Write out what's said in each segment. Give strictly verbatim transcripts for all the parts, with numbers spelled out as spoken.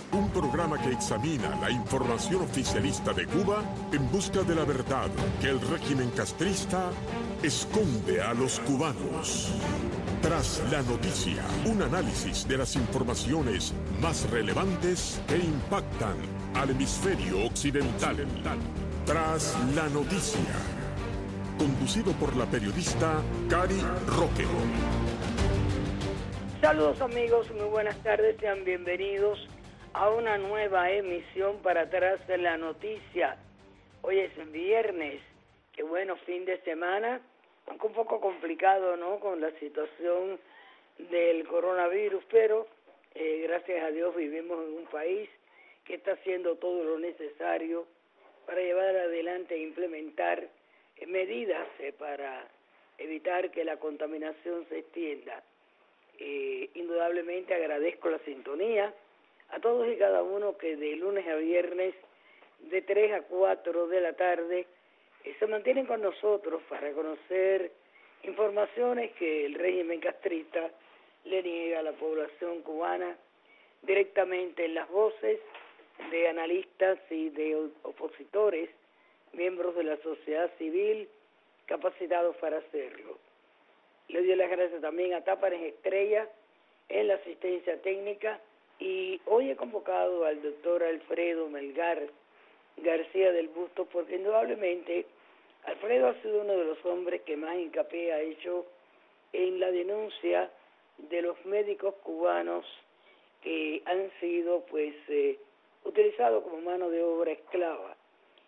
un programa que examina la información oficialista de Cuba en busca de la verdad que el régimen castrista esconde a los cubanos. Tras la noticia, un análisis de las informaciones más relevantes que impactan al hemisferio occidental. Tras la noticia, conducido por la periodista Cari Roque. Saludos amigos, muy buenas tardes, sean bienvenidos a una nueva emisión para Tras de la Noticia. Hoy es viernes, qué bueno, fin de semana, aunque un poco complicado, ¿no?, con la situación del coronavirus, pero eh, gracias a Dios vivimos en un país que está haciendo todo lo necesario para llevar adelante e implementar eh, medidas eh, para evitar que la contaminación se extienda. Eh, indudablemente agradezco la sintonía a todos y cada uno que de lunes a viernes de tres a cuatro de la tarde eh, se mantienen con nosotros para conocer informaciones que el régimen castrista le niega a la población cubana directamente en las voces de analistas y de opositores, miembros de la sociedad civil capacitados para hacerlo. Le doy las gracias también a Tápares Estrella en la asistencia técnica y hoy he convocado al doctor Alfredo Melgar García del Busto porque indudablemente Alfredo ha sido uno de los hombres que más hincapié ha hecho en la denuncia de los médicos cubanos que han sido pues eh, utilizados como mano de obra esclava.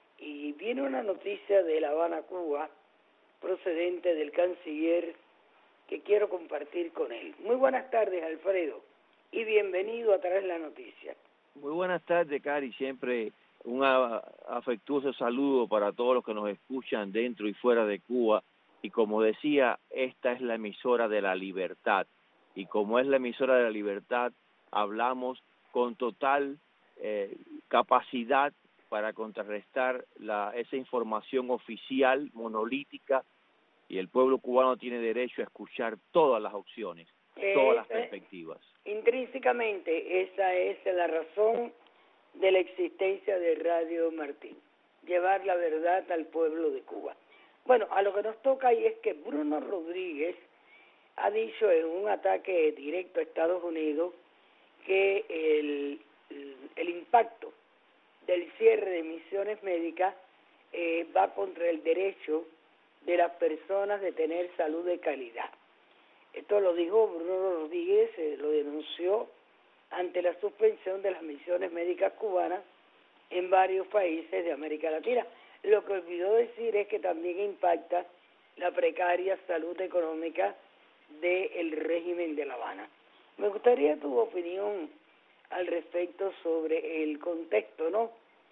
Y viene una noticia de La Habana, Cuba, procedente del canciller, que quiero compartir con él. Muy buenas tardes, Alfredo, y bienvenido a Tras la Noticia. Muy buenas tardes, Cari. Siempre un afectuoso saludo para todos los que nos escuchan dentro y fuera de Cuba. Y como decía, esta es la emisora de la libertad. Y como es la emisora de la libertad, hablamos con total eh, capacidad para contrarrestar la, esa información oficial, monolítica, y el pueblo cubano tiene derecho a escuchar todas las opciones, eh, todas las perspectivas. Intrínsecamente, esa es la razón de la existencia de Radio Martín, llevar la verdad al pueblo de Cuba. Bueno, a lo que nos toca y es que Bruno Rodríguez ha dicho en un ataque directo a Estados Unidos que el, el, el impacto del cierre de misiones médicas eh, va contra el derecho de las personas de tener salud de calidad. Esto lo dijo Bruno Rodríguez, eh, lo denunció ante la suspensión de las misiones médicas cubanas en varios países de América Latina. Lo que olvidó decir es que también impacta la precaria salud económica del régimen de La Habana. Me gustaría tu opinión al respecto sobre el contexto, ¿no?,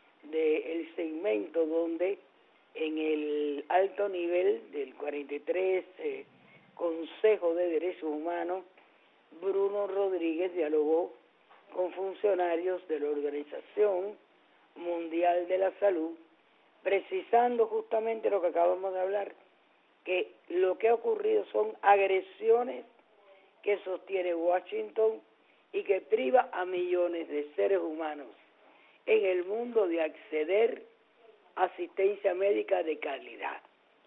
del segmento donde en el alto nivel del cuarenta y tres eh, Consejo de Derechos Humanos, Bruno Rodríguez dialogó con funcionarios de la Organización Mundial de la Salud, precisando justamente lo que acabamos de hablar, que lo que ha ocurrido son agresiones que sostiene Washington y que priva a millones de seres humanos en el mundo de acceder a asistencia médica de calidad.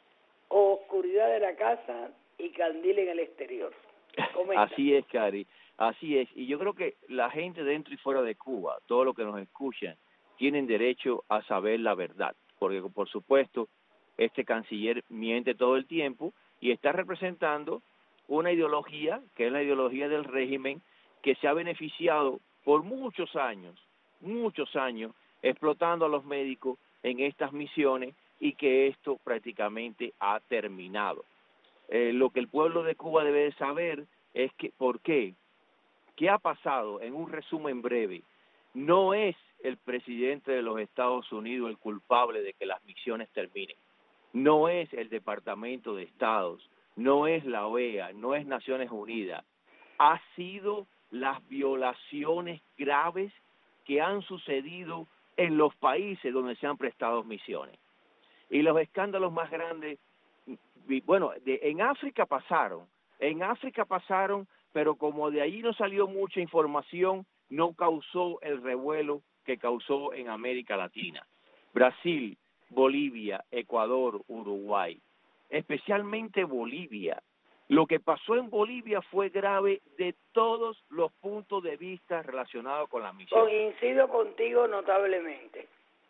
Oscuridad de la casa y candil en el exterior. Comenta. Así es, Cari, así es. Y yo creo que la gente dentro y fuera de Cuba, todos los que nos escuchan, tienen derecho a saber la verdad, porque por supuesto este canciller miente todo el tiempo y está representando una ideología, que es la ideología del régimen, que se ha beneficiado por muchos años, muchos años, explotando a los médicos en estas misiones y que esto prácticamente ha terminado. Eh, lo que el pueblo de Cuba debe de saber es que, ¿por qué? ¿Qué ha pasado? En un resumen breve, no es el presidente de los Estados Unidos el culpable de que las misiones terminen, no es el Departamento de Estados, no es la O E A, no es Naciones Unidas, ha sido las violaciones graves que han sucedido en los países donde se han prestado misiones. Y los escándalos más grandes, bueno, de, en África pasaron, en África pasaron, pero como de allí no salió mucha información, no causó el revuelo que causó en América Latina. Brasil, Bolivia, Ecuador, Uruguay, especialmente Bolivia. Lo que pasó en Bolivia fue grave de todos los puntos de vista relacionados con la misión. Coincido contigo notablemente.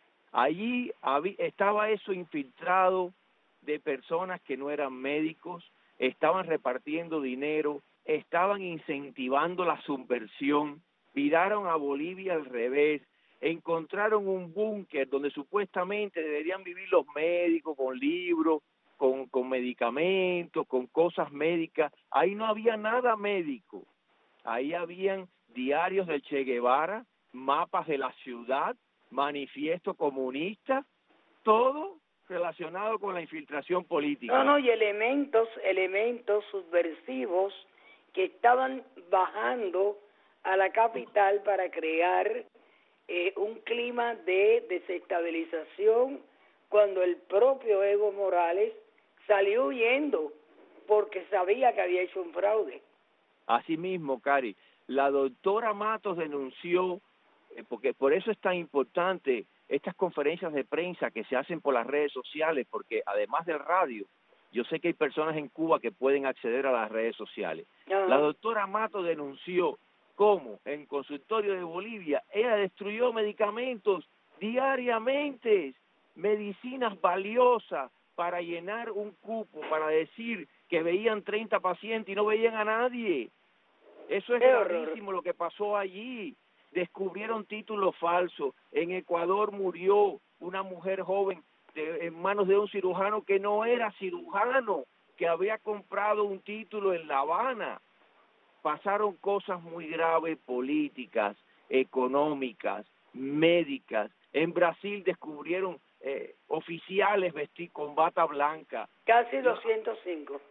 Allí había, estaba eso infiltrado de personas que no eran médicos, estaban repartiendo dinero, estaban incentivando la subversión, viraron a Bolivia al revés, encontraron un búnker donde supuestamente deberían vivir los médicos con libros, con, con medicamentos, con cosas médicas. Ahí no había nada médico, ahí habían diarios del Che Guevara, mapas de la ciudad, manifiesto comunista, todo relacionado con la infiltración política. No, no, y elementos, elementos subversivos que estaban bajando a la capital para crear eh, un clima de desestabilización cuando el propio Evo Morales salió huyendo porque sabía que había hecho un fraude. Asimismo, Cari, la doctora Matos denunció, eh, porque por eso es tan importante estas conferencias de prensa que se hacen por las redes sociales, porque además del radio, yo sé que hay personas en Cuba que pueden acceder a las redes sociales. Uh-huh. La doctora Matos denunció cómo en consultorio de Bolivia ella destruyó medicamentos diariamente, medicinas valiosas para llenar un cupo, para decir que veían treinta pacientes y no veían a nadie. Eso es gravísimo lo que pasó allí. Descubrieron títulos falsos. En Ecuador murió una mujer joven de, en manos de un cirujano que no era cirujano, que había comprado un título en La Habana. Pasaron cosas muy graves, políticas, económicas, médicas. En Brasil descubrieron eh, oficiales vestidos con bata blanca. Casi doscientos cinco.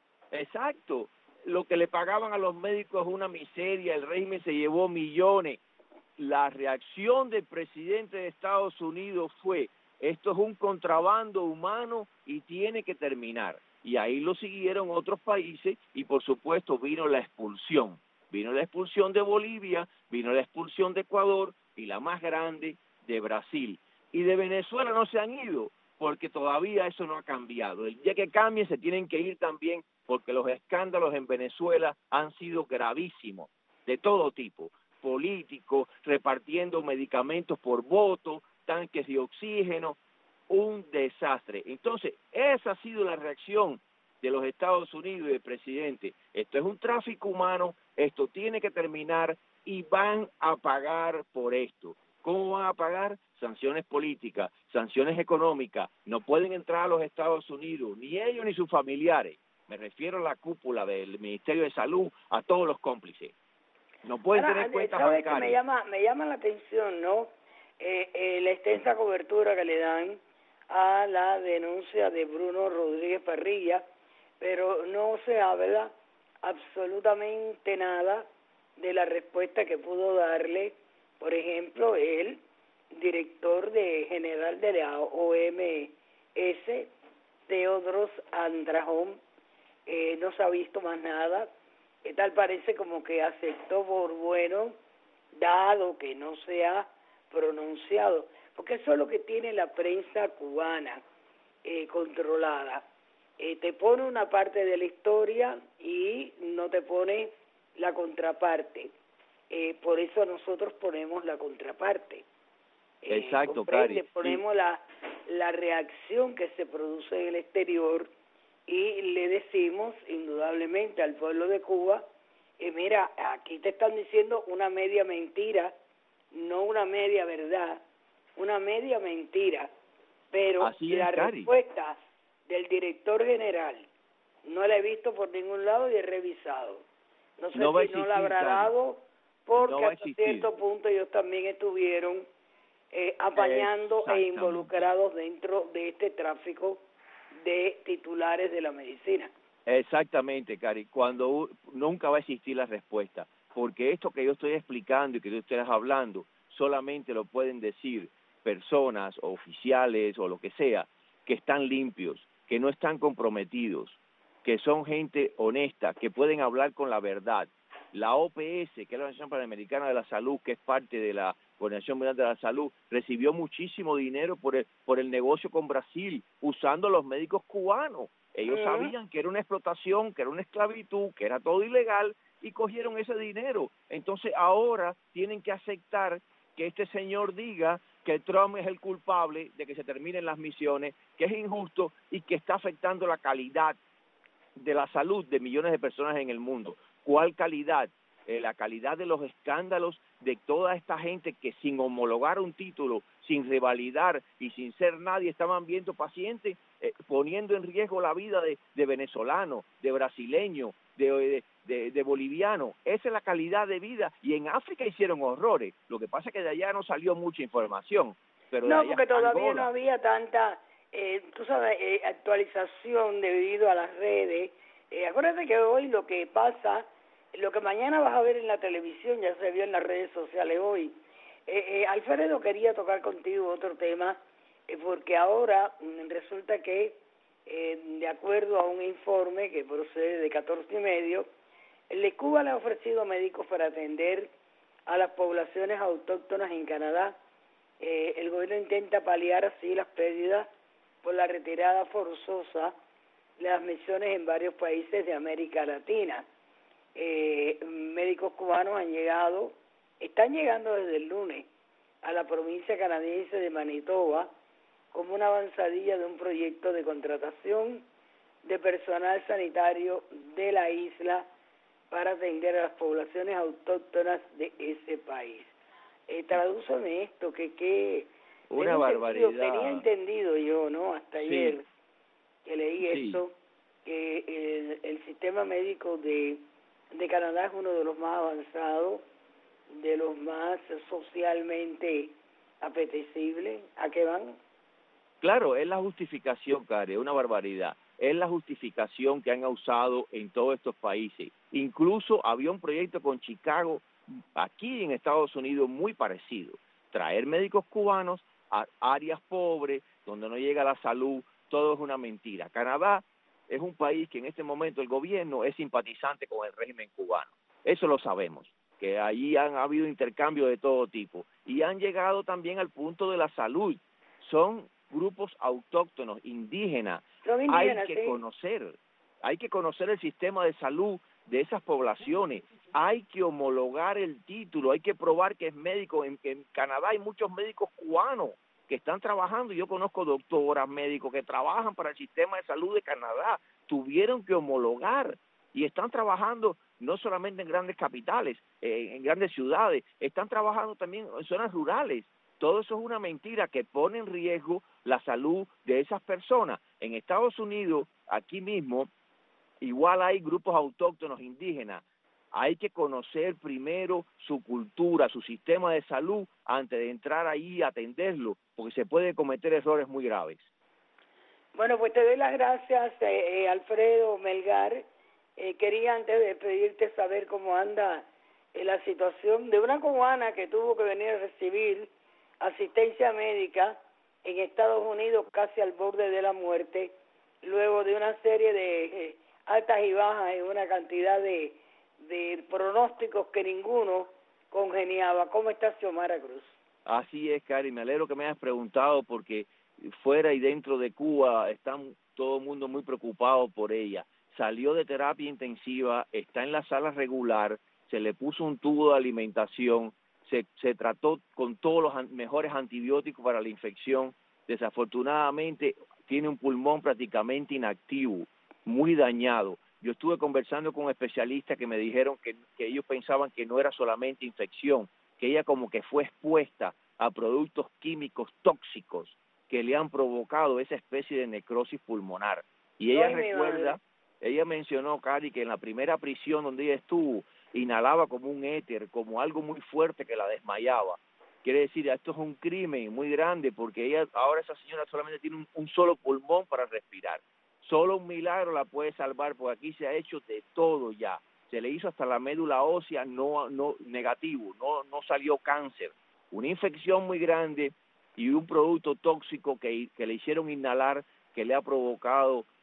Exacto. Lo que le pagaban a los médicos es una miseria. El régimen se llevó millones. La reacción del presidente de Estados Unidos fue: esto es un contrabando humano y tiene que terminar. Y ahí lo siguieron otros países y por supuesto vino la expulsión. Vino la expulsión de Bolivia, vino la expulsión de Ecuador y la más grande de Brasil. Y de Venezuela no se han ido porque todavía eso no ha cambiado. El día que cambie se tienen que ir también porque los escándalos en Venezuela han sido gravísimos, de todo tipo. Políticos, repartiendo medicamentos por voto, tanques de oxígeno, un desastre. Entonces, esa ha sido la reacción de los Estados Unidos y del presidente. Esto es un tráfico humano, esto tiene que terminar y van a pagar por esto. ¿Cómo van a pagar? Sanciones políticas, sanciones económicas. No pueden entrar a los Estados Unidos, ni ellos ni sus familiares. Me refiero a la cúpula del Ministerio de Salud, a todos los cómplices. No pueden Ahora, tener cuentas ¿sabes bancarias. Que me llama, me llama la atención, ¿no? Eh, eh, la extensa cobertura que le dan a la denuncia de Bruno Rodríguez Parrilla, pero no se habla absolutamente nada de la respuesta que pudo darle, por ejemplo, el director de general de la O M S, Tedros Adhanom. Eh, no se ha visto más nada. Eh, tal parece como que aceptó por bueno, dado que no se ha pronunciado, porque eso es lo que tiene la prensa cubana eh, controlada. Eh, te pone una parte de la historia y no te pone la contraparte. Eh, por eso nosotros ponemos la contraparte. Eh, Exacto, Cari. Ponemos sí. la, la reacción que se produce en el exterior y le decimos indudablemente al pueblo de Cuba, eh, mira, aquí te están diciendo una media mentira, no una media verdad, una media mentira, pero Así es, la Cari. respuesta del director general no la he visto por ningún lado y he revisado. No sé no si existir, no la habrá Cari. dado porque no hasta cierto punto ellos también estuvieron eh, apañando e involucrados dentro de este tráfico de titulares de la medicina. Exactamente, Cari. Cuando nunca va a existir la respuesta, porque esto que yo estoy explicando y que tú estás hablando solamente lo pueden decir personas, oficiales o lo que sea, que están limpios, que no están comprometidos, que son gente honesta, que pueden hablar con la verdad. la O P S, que es la Organización Panamericana de la Salud, que es parte de la Organización Mundial de la Salud, recibió muchísimo dinero por el, por el negocio con Brasil, usando a los médicos cubanos. Ellos uh-huh. sabían que era una explotación, que era una esclavitud, que era todo ilegal, y cogieron ese dinero. Entonces ahora tienen que aceptar que este señor diga que Trump es el culpable de que se terminen las misiones, que es injusto y que está afectando la calidad de la salud de millones de personas en el mundo. ¿Cuál calidad? Eh, la calidad de los escándalos de toda esta gente que sin homologar un título, sin revalidar y sin ser nadie, estaban viendo pacientes, eh, poniendo en riesgo la vida de, de venezolanos, de brasileños, de, de, de, de bolivianos. Esa es la calidad de vida. Y en África hicieron horrores. Lo que pasa es que de allá no salió mucha información. Pero no, de allá, porque todavía Angola, no había tanta, eh, tú sabes, eh, actualización debido a las redes. Eh, acuérdate que hoy lo que pasa, lo que mañana vas a ver en la televisión, ya se vio en las redes sociales hoy. Eh, eh, Alfredo, quería tocar contigo otro tema, eh, porque ahora mm, resulta que, eh, de acuerdo a un informe que procede de catorce y medio, el Cuba le ha ofrecido médicos para atender a las poblaciones autóctonas en Canadá. Eh, el gobierno intenta paliar así las pérdidas por la retirada forzosa de las misiones en varios países de América Latina. Eh, médicos cubanos han llegado, están llegando desde el lunes a la provincia canadiense de Manitoba como una avanzadilla de un proyecto de contratación de personal sanitario de la isla para atender a las poblaciones autóctonas de ese país. Eh, tradúceme esto, que, que una barbaridad. Sentido, tenía entendido yo, ¿no? Hasta sí. ayer que leí sí. esto, que el, el sistema médico de, de Canadá es uno de los más avanzados, de los más socialmente apetecibles. ¿A qué van? Claro, es la justificación, Cari, es una barbaridad. Es la justificación que han usado en todos estos países. Incluso había un proyecto con Chicago, aquí en Estados Unidos, muy parecido. Traer médicos cubanos a áreas pobres, donde no llega la salud, todo es una mentira. Canadá es un país que en este momento el gobierno es simpatizante con el régimen cubano. Eso lo sabemos, que allí han habido intercambios de todo tipo. Y han llegado también al punto de la salud. Son grupos autóctonos, indígenas. Son indígenas, hay que sí. conocer, hay que conocer el sistema de salud de esas poblaciones, hay que homologar el título, hay que probar que es médico. En, en Canadá hay muchos médicos cubanos que están trabajando, yo conozco doctoras, médicos que trabajan para el sistema de salud de Canadá, tuvieron que homologar y están trabajando no solamente en grandes capitales, eh, en grandes ciudades, están trabajando también en zonas rurales. Todo eso es una mentira que pone en riesgo la salud de esas personas. En Estados Unidos, aquí mismo, igual hay grupos autóctonos indígenas. Hay que conocer primero su cultura, su sistema de salud, antes de entrar ahí a atenderlo, porque se pueden cometer errores muy graves. Bueno, pues te doy las gracias, eh, eh, Alfredo Melgar. Eh, quería antes de pedirte saber cómo anda eh, la situación de una cubana que tuvo que venir a recibir asistencia médica en Estados Unidos casi al borde de la muerte, luego de una serie de eh, altas y bajas en una cantidad de, de pronósticos que ninguno congeniaba. ¿Cómo está Xiomara Cruz? Así es, Cari, me alegro que me hayas preguntado porque fuera y dentro de Cuba están todo el mundo muy preocupado por ella. Salió de terapia intensiva, está en la sala regular, se le puso un tubo de alimentación, se, se trató con todos los an- mejores antibióticos para la infección. Desafortunadamente tiene un pulmón prácticamente inactivo, muy dañado. Yo estuve conversando con especialistas que me dijeron que, que ellos pensaban que no era solamente infección, que ella como que fue expuesta a productos químicos tóxicos que le han provocado esa especie de necrosis pulmonar. Y ella Ay, recuerda, ella mencionó, Cari, que en la primera prisión donde ella estuvo, inhalaba como un éter, como algo muy fuerte que la desmayaba. Quiere decir, esto es un crimen muy grande porque ella, ahora esa señora solamente tiene un, un solo pulmón para respirar. Solo un milagro la puede salvar, porque aquí se ha hecho de todo ya. Se le hizo hasta la médula ósea no, no negativo, no, no salió cáncer. Una infección muy grande y un producto tóxico que, que le hicieron inhalar que le ha provocado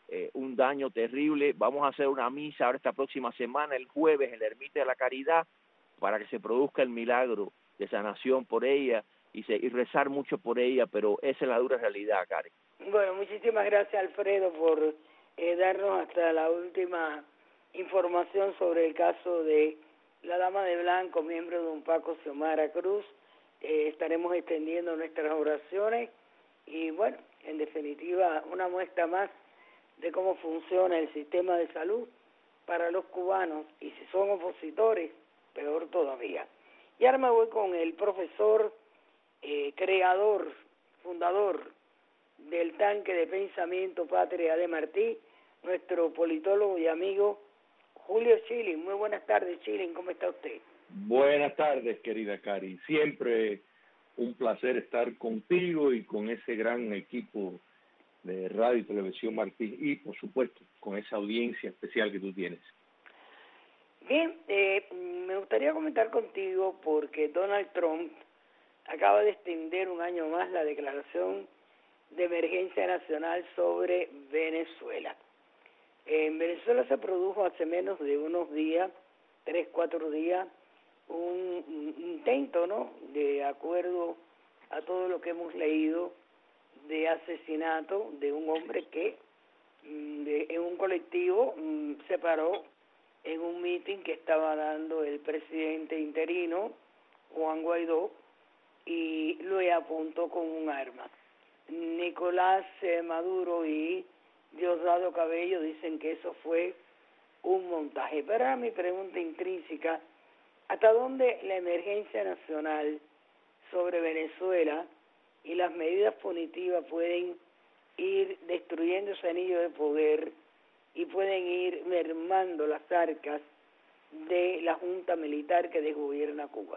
eh, un daño terrible. Vamos a hacer una misa ahora esta próxima semana, el jueves, en la Ermita de la Caridad, para que se produzca el milagro de sanación por ella y, se, y rezar mucho por ella, pero esa es la dura realidad, Karen. Bueno, muchísimas gracias, Alfredo, por eh, darnos hasta la última información sobre el caso de la Dama de Blanco, miembro de un Paco Xiomara Cruz. Eh, estaremos extendiendo nuestras oraciones y, bueno, en definitiva, una muestra más de cómo funciona el sistema de salud para los cubanos, y si son opositores, peor todavía. Y ahora me voy con el profesor, eh, creador, fundador del tanque de pensamiento Patria de Martí, nuestro politólogo y amigo Julio Schilling. Muy buenas tardes, Schilling, ¿cómo está usted? Buenas tardes, querida Cari. Siempre un placer estar contigo y con ese gran equipo de Radio y Televisión Martí y, por supuesto, con esa audiencia especial que tú tienes. Bien, eh, me gustaría comentar contigo porque Donald Trump acaba de extender un año más la declaración de emergencia nacional sobre Venezuela. En Venezuela se produjo hace menos de unos días, tres, cuatro días, un, un intento, ¿no?, de acuerdo a todo lo que hemos leído, de asesinato de un hombre que de, en un colectivo se paró en un meeting que estaba dando el presidente interino, Juan Guaidó, y lo apuntó con un arma. Nicolás eh, Maduro y Diosdado Cabello dicen que eso fue un montaje. Pero ahora mi pregunta intrínseca, ¿hasta dónde la emergencia nacional sobre Venezuela y las medidas punitivas pueden ir destruyendo ese anillo de poder y pueden ir mermando las arcas de la junta militar que desgobierna Cuba?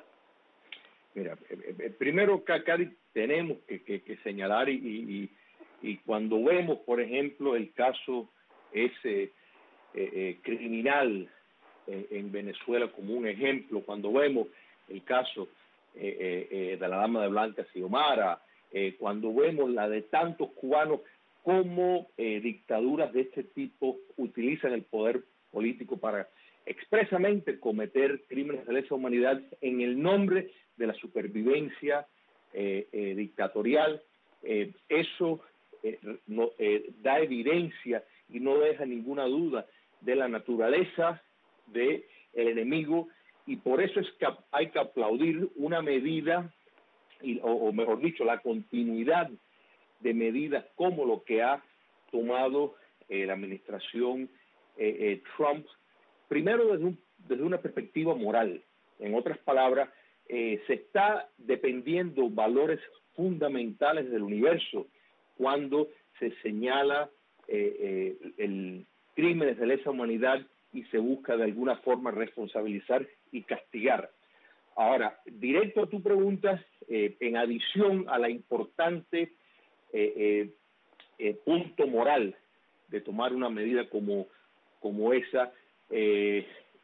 Mira, eh, primero, Cari, tenemos que, que, que señalar y, y, y cuando vemos, por ejemplo, el caso ese eh, eh, criminal eh, en Venezuela como un ejemplo, cuando vemos el caso eh, eh, eh, de la Dama de Blanca Xiomara, eh, cuando vemos la de tantos cubanos, cómo eh, dictaduras de este tipo utilizan el poder político para expresamente cometer crímenes de lesa humanidad en el nombre de la supervivencia eh, eh, dictatorial, eh, eso eh, no, eh, da evidencia y no deja ninguna duda de la naturaleza del enemigo, y por eso es que hay que aplaudir una medida, y, o, o mejor dicho, la continuidad de medidas como lo que ha tomado eh, la administración eh, eh, Trump, primero desde, un, desde una perspectiva moral. En otras palabras, eh, se está dependiendo valores fundamentales del universo cuando se señala eh, eh, el crímenes de lesa humanidad y se busca de alguna forma responsabilizar y castigar. Ahora, directo a tu pregunta, eh, en adición a la importante eh, eh, eh, punto moral de tomar una medida como, como esa, eh,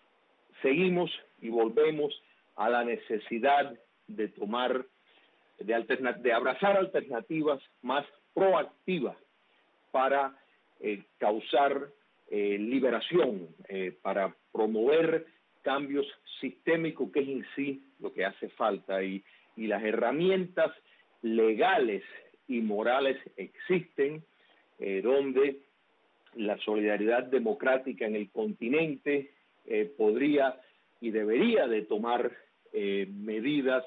seguimos y volvemos a la necesidad de tomar, de, alterna de abrazar alternativas más proactivas para eh, causar eh, liberación, eh, para promover cambios sistémicos, que es en sí lo que hace falta, y, y las herramientas legales y morales existen, eh, donde la solidaridad democrática en el continente eh, podría y debería de tomar eh, medidas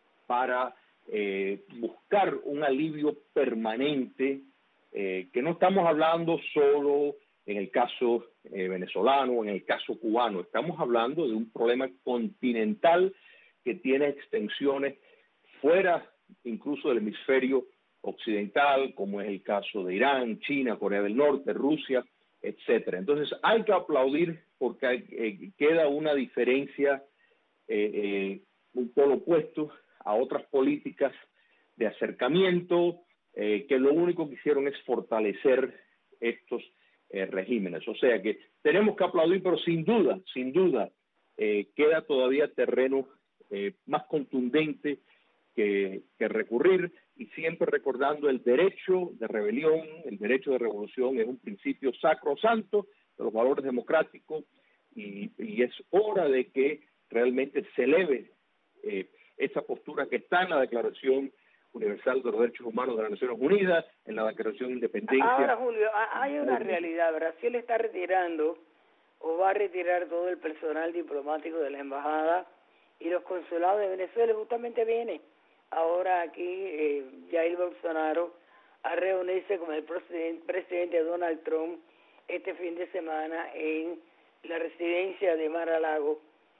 para eh, buscar un alivio permanente, eh, que no estamos hablando solo en el caso eh, venezolano o en el caso cubano, estamos hablando de un problema continental que tiene extensiones fuera incluso del hemisferio occidental, como es el caso de Irán, China, Corea del Norte, Rusia, etcétera. Entonces hay que aplaudir porque hay, eh, queda una diferencia, eh, eh, un polo opuesto a otras políticas de acercamiento, eh, que lo único que hicieron es fortalecer estos eh, regímenes. O sea que tenemos que aplaudir, pero sin duda, sin duda, eh, queda todavía terreno eh, más contundente que, que recurrir, y siempre recordando el derecho de rebelión, el derecho de revolución es un principio sacrosanto de los valores democráticos, y, y es hora de que realmente se eleve eh, esa postura que está en la Declaración Universal de los Derechos Humanos de las Naciones Unidas, en la Declaración de Independencia. Ahora, Julio, hay una realidad. Brasil está retirando o va a retirar todo el personal diplomático de la embajada y los consulados de Venezuela. Justamente viene ahora aquí eh, Jair Bolsonaro a reunirse con el presidente, presidente Donald Trump este fin de semana en la residencia de Mar-a-Lago,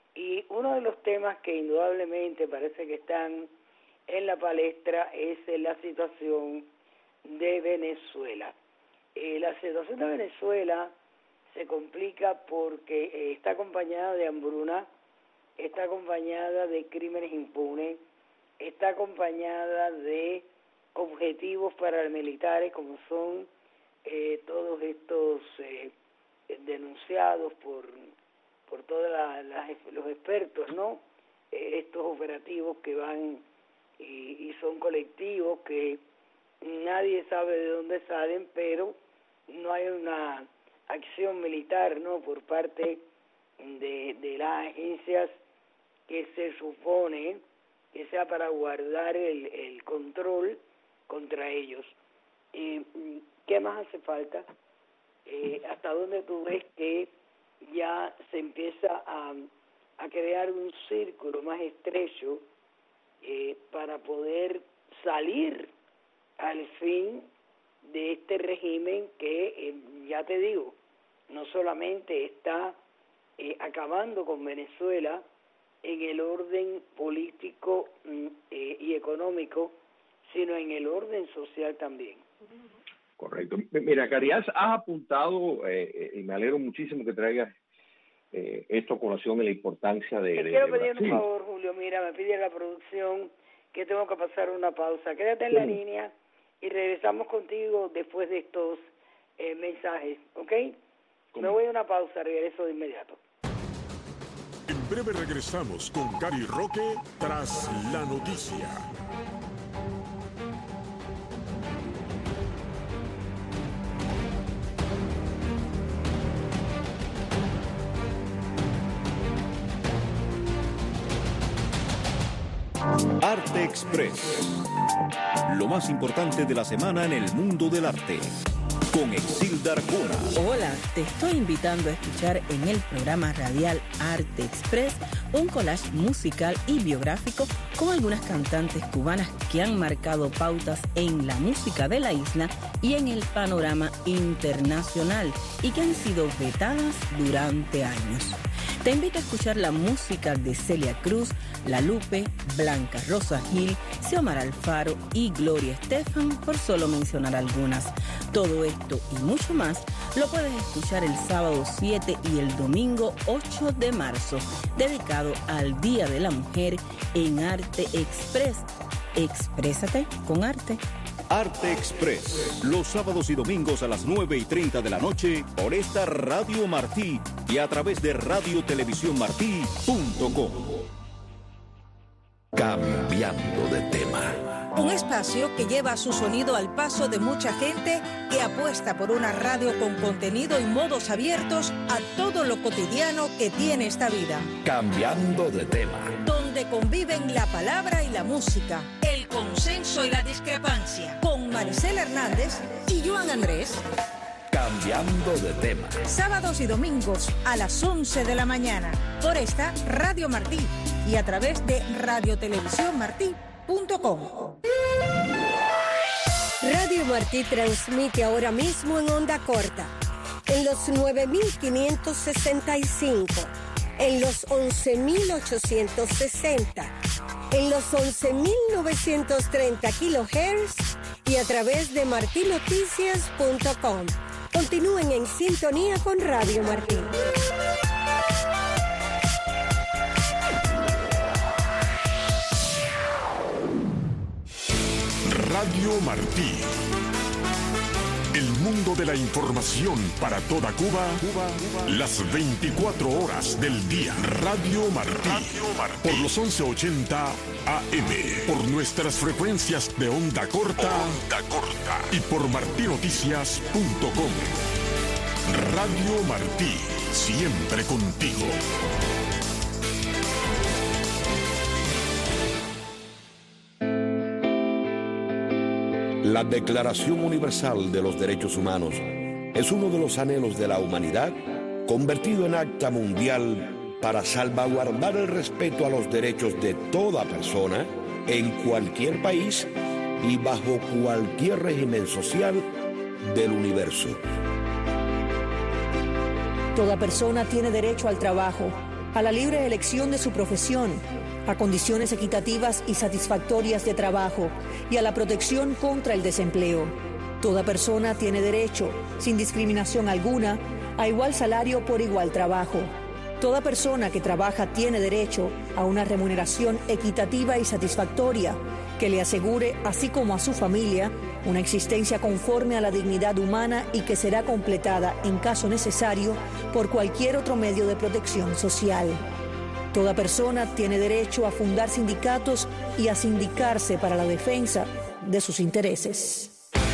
y uno de los temas que indudablemente parece que están en la palestra es la situación de Venezuela. Eh, la situación de Venezuela se complica porque eh, está acompañada de hambruna, está acompañada de crímenes impunes, está acompañada de objetivos paramilitares como son eh, todos estos eh, denunciados por por todos la, la, los expertos, ¿no? Eh, estos operativos que van y, y son colectivos que nadie sabe de dónde salen, pero no hay una acción militar, ¿no?, por parte de, de las agencias que se supone que sea para guardar el, el control contra ellos. Eh, ¿Qué más hace falta? Eh, ¿Hasta dónde tú ves que ya se empieza a, a crear un círculo más estrecho eh, para poder salir al fin de este régimen que, eh, ya te digo, no solamente está eh, acabando con Venezuela en el orden político eh, y económico, sino en el orden social también? Correcto. Mira, Carías, has apuntado, eh, y me alegro muchísimo que traigas eh, esto a colación en la importancia de... Te de, quiero de pedir Brasil. un favor, Julio. Mira, me pide la producción que tengo que pasar una pausa. Quédate en la línea y regresamos contigo después de estos eh, mensajes, ¿ok? Me voy a una pausa, regreso de inmediato. En breve regresamos con Cari Roque tras la noticia. Arte Express. Lo más importante de la semana en el mundo del arte. Con Exilda Arjona. Hola, te estoy invitando a escuchar en el programa radial Arte Express un collage musical y biográfico con algunas cantantes cubanas que han marcado pautas en la música de la isla y en el panorama internacional y que han sido vetadas durante años. Te invito a escuchar la música de Celia Cruz, La Lupe, Blanca Rosa Gil, Xiomara Alfaro y Gloria Estefan, por solo mencionar algunas. Todo esto y mucho más lo puedes escuchar el sábado siete y el domingo ocho de marzo, dedicado al Día de la Mujer en Arte Express. Exprésate con arte. Arte Express, los sábados y domingos a las nueve y treinta de la noche por esta Radio Martí y a través de radio televisión martí punto com. Cambiando de tema. Un espacio que lleva su sonido al paso de mucha gente que apuesta por una radio con contenido y modos abiertos a todo lo cotidiano que tiene esta vida. Cambiando de tema. Donde conviven la palabra y la música, el consenso y la discrepancia. Con Maricela Hernández y Joan Andrés. Cambiando de tema. Sábados y domingos a las once de la mañana. Por esta Radio Martí y a través de radio televisión martí punto com. Radio Martí transmite ahora mismo en onda corta, en los nueve mil quinientos sesenta y cinco, en los once mil ochocientos sesenta, en los once mil novecientos treinta kilohertz y a través de martí noticias punto com. Continúen en sintonía con Radio Martí. Radio Martí. El mundo de la información para toda Cuba, Cuba, Cuba. Las veinticuatro horas del día. Radio Martí. Radio Martí. Por los once ochenta A M. Por nuestras frecuencias de onda corta. Onda corta. Y por martí noticias punto com. Radio Martí. Siempre contigo. La Declaración Universal de los Derechos Humanos es uno de los anhelos de la humanidad convertido en acta mundial para salvaguardar el respeto a los derechos de toda persona en cualquier país y bajo cualquier régimen social del universo. Toda persona tiene derecho al trabajo, a la libre elección de su profesión, a condiciones equitativas y satisfactorias de trabajo y a la protección contra el desempleo. Toda persona tiene derecho, sin discriminación alguna, a igual salario por igual trabajo. Toda persona que trabaja tiene derecho a una remuneración equitativa y satisfactoria que le asegure, así como a su familia, una existencia conforme a la dignidad humana y que será completada, en caso necesario, por cualquier otro medio de protección social. Toda persona tiene derecho a fundar sindicatos y a sindicarse para la defensa de sus intereses.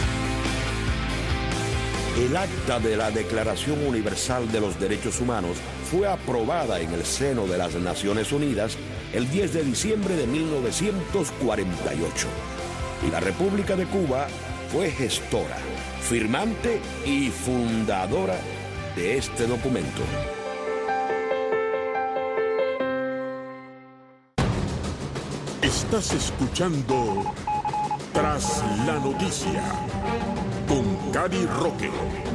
El acta de la Declaración Universal de los Derechos Humanos fue aprobada en el seno de las Naciones Unidas el diez de diciembre de mil novecientos cuarenta y ocho. Y la República de Cuba fue gestora, firmante y fundadora de este documento. Estás escuchando Tras la Noticia con Cari Roque.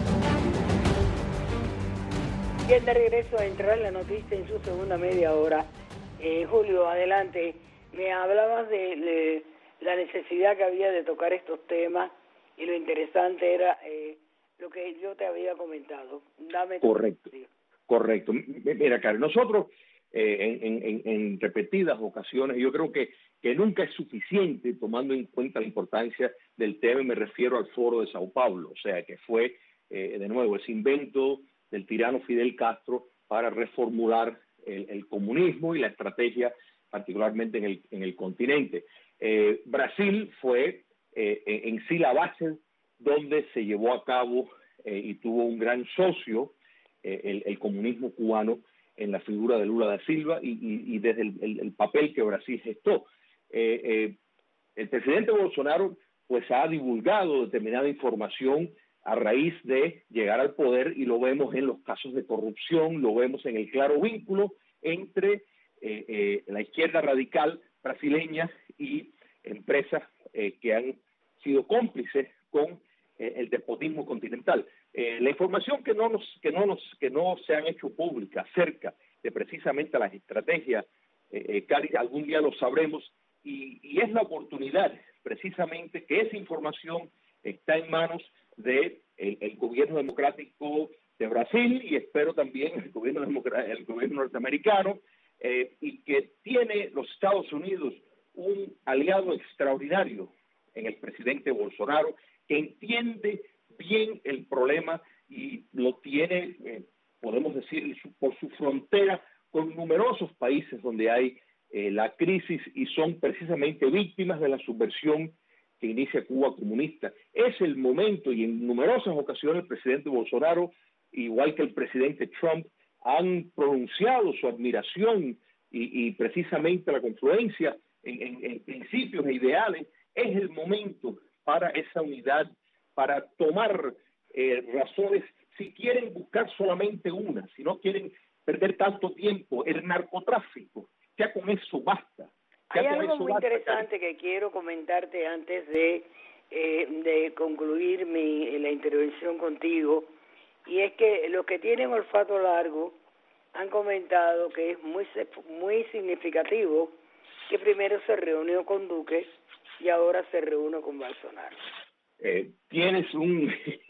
Bien, de regreso a entrar la noticia en su segunda media hora. Eh, Julio, adelante. Me hablabas de, de la necesidad que había de tocar estos temas y lo interesante era eh, lo que yo te había comentado. Dame Correcto, correcto. Mira, Cari, nosotros eh, en, en, en repetidas ocasiones, yo creo que que nunca es suficiente tomando en cuenta la importancia del tema, y me refiero al Foro de Sao Paulo, o sea, que fue, eh, de nuevo, ese invento del tirano Fidel Castro para reformular el, el comunismo y la estrategia, particularmente en el, en el continente. Eh, Brasil fue eh, en sí la base donde se llevó a cabo eh, y tuvo un gran socio, eh, el, el comunismo cubano, en la figura de Lula da Silva y, y, y desde el, el, el papel que Brasil gestó. Eh, eh, el presidente Bolsonaro pues ha divulgado determinada información a raíz de llegar al poder, y lo vemos en los casos de corrupción, lo vemos en el claro vínculo entre eh, eh, la izquierda radical brasileña y empresas eh, que han sido cómplices con eh, el despotismo continental. Eh, la información que no nos que no nos que no se han hecho pública acerca de precisamente las estrategias, eh, eh, Cari, algún día lo sabremos. Y, y es la oportunidad, precisamente, que esa información está en manos del de el gobierno democrático de Brasil y espero también el gobierno, el gobierno norteamericano, eh, y que tiene los Estados Unidos un aliado extraordinario en el presidente Bolsonaro, que entiende bien el problema y lo tiene, eh, podemos decir, por su frontera con numerosos países donde hay Eh, la crisis y son precisamente víctimas de la subversión que inicia Cuba comunista. Es el momento, y en numerosas ocasiones el presidente Bolsonaro, igual que el presidente Trump, han pronunciado su admiración y, y precisamente la confluencia en, en, en principios e ideales. Es el momento para esa unidad, para tomar eh, razones, si quieren buscar solamente una, si no quieren perder tanto tiempo, el narcotráfico. Ya con eso basta. Ya Hay con algo eso muy basta, interesante que quiero comentarte antes de, eh, de concluir mi, la intervención contigo, y es que los que tienen olfato largo han comentado que es muy, muy significativo que primero se reunió con Duque y ahora se reúne con Bolsonaro. Eh, tienes un,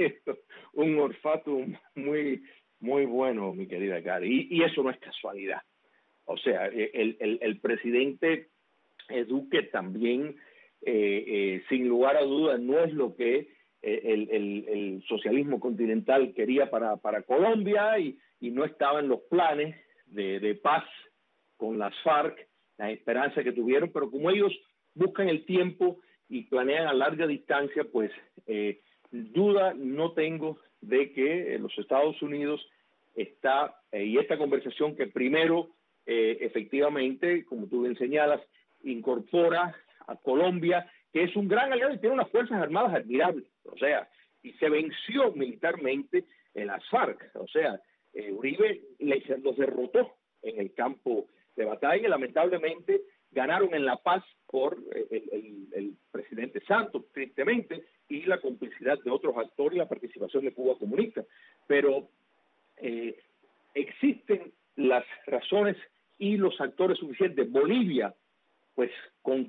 un olfato muy, muy bueno, mi querida Cari, y, y eso no es casualidad. O sea, el, el, el presidente Duque también, eh, eh, sin lugar a dudas, no es lo que el, el, el socialismo continental quería para, para Colombia y, y no estaba en los planes de, de paz con las FARC, la esperanza que tuvieron, pero como ellos buscan el tiempo y planean a larga distancia, pues eh, duda no tengo de que los Estados Unidos está, eh, y esta conversación que primero eh, efectivamente, como tú bien señalas, incorpora a Colombia, que es un gran aliado y tiene unas fuerzas armadas admirables, o sea, y se venció militarmente en las FARC, o sea, eh, Uribe les, los derrotó en el campo de batalla y lamentablemente ganaron en La Paz por el, el, el presidente Santos, tristemente, y la complicidad de otros actores y la participación de Cuba comunista. Pero eh, existen las razones y los actores suficientes. Bolivia, pues, con,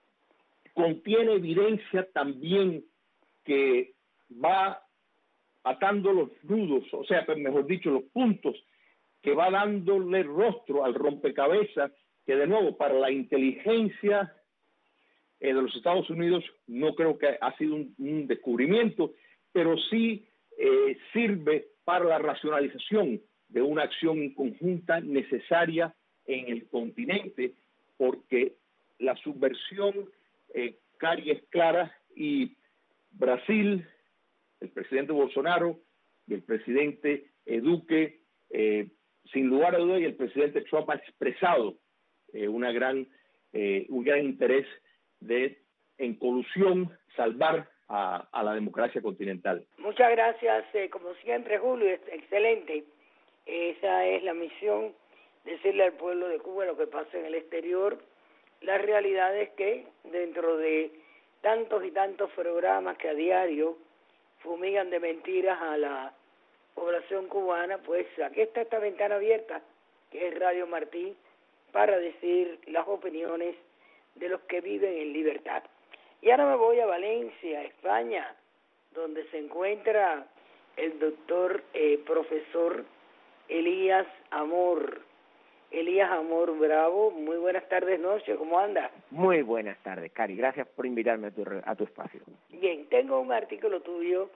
contiene evidencia también que va atando los nudos, o sea, mejor dicho, los puntos, que va dándole rostro al rompecabezas, que de nuevo, para la inteligencia eh, de los Estados Unidos, no creo que ha sido un, un descubrimiento, pero sí eh, sirve para la racionalización de una acción conjunta necesaria en el continente, porque la subversión, eh, Cari, es clara, y Brasil, el presidente Bolsonaro y el presidente eh, Duque, eh, sin lugar a dudas, y el presidente Trump ha expresado eh, una gran, eh, un gran interés de, en colusión, salvar a, a la democracia continental. Muchas gracias, eh, como siempre, Julio, es excelente. Esa es la misión, decirle al pueblo de Cuba lo que pasa en el exterior. La realidad es que dentro de tantos y tantos programas que a diario fumigan de mentiras a la población cubana, pues aquí está esta ventana abierta, que es Radio Martí, para decir las opiniones de los que viven en libertad. Y ahora me voy a Valencia, España, donde se encuentra el doctor eh, profesor Elías Amor. Elías Amor Bravo, muy buenas tardes, noche, ¿cómo anda? Muy buenas tardes, Cari, gracias por invitarme a tu, a tu espacio. Bien, tengo un artículo tuyo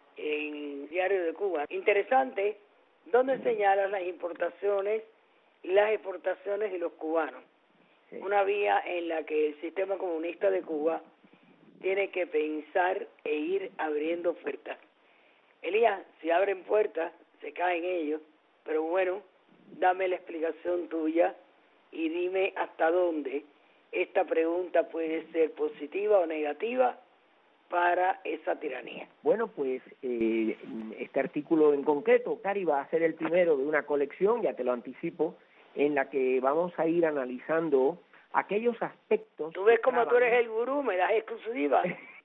en Diario de Cuba, interesante, donde señalas las importaciones y las exportaciones de los cubanos. Sí. Una vía en la que el sistema comunista de Cuba tiene que pensar e ir abriendo puertas. Elías, si abren puertas, se caen ellos, pero bueno, dame la explicación tuya y dime hasta dónde esta pregunta puede ser positiva o negativa para esa tiranía. Bueno, pues eh, este artículo en concreto, Cari, va a ser el primero de una colección, ya te lo anticipo, en la que vamos a ir analizando aquellos aspectos... Tú ves como tú eres el gurú, me das exclusiva.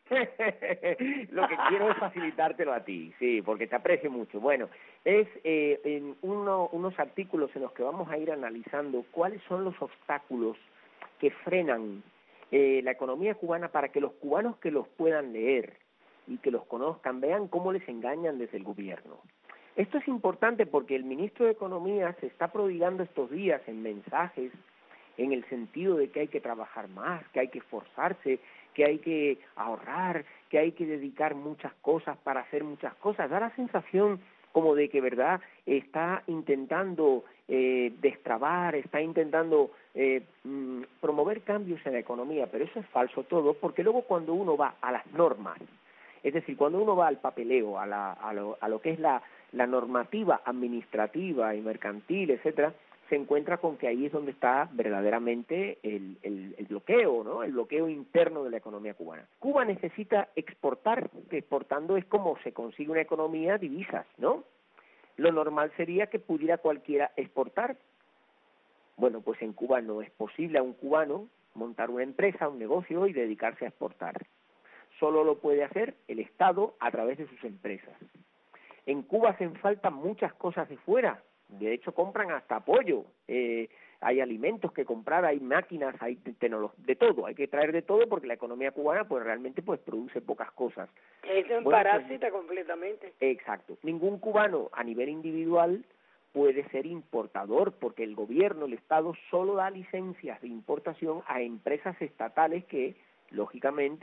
Lo que quiero es facilitártelo a ti, sí, porque te aprecio mucho. Bueno, es eh, en uno, unos artículos en los que vamos a ir analizando cuáles son los obstáculos que frenan eh, la economía cubana para que los cubanos que los puedan leer y que los conozcan vean cómo les engañan desde el gobierno. Esto es importante porque el ministro de Economía se está prodigando estos días en mensajes en el sentido de que hay que trabajar más, que hay que esforzarse, que hay que ahorrar, que hay que dedicar muchas cosas para hacer muchas cosas. Da la sensación como de que, ¿verdad?, está intentando eh, destrabar, está intentando eh, mm, promover cambios en la economía, pero eso es falso todo, porque luego cuando uno va a las normas, es decir, cuando uno va al papeleo, a, la, a, lo, a lo que es la, la normativa administrativa y mercantil, etcétera, se encuentra con que ahí es donde está verdaderamente el, el, el bloqueo, ¿no? El bloqueo interno de la economía cubana. Cuba necesita exportar, exportando es como se consigue una economía, divisas, ¿no? Lo normal sería que pudiera cualquiera exportar. Bueno, pues en Cuba no es posible a un cubano montar una empresa, un negocio y dedicarse a exportar. Solo lo puede hacer el Estado a través de sus empresas. En Cuba hacen falta muchas cosas de fuera. De hecho, compran hasta apoyo, eh, hay alimentos que comprar, hay máquinas, hay tecnología, de todo, hay que traer de todo porque la economía cubana pues realmente pues produce pocas cosas. Es un bueno, parásita pues, completamente. Exacto. Ningún cubano a nivel individual puede ser importador porque el gobierno, el Estado, solo da licencias de importación a empresas estatales que, lógicamente,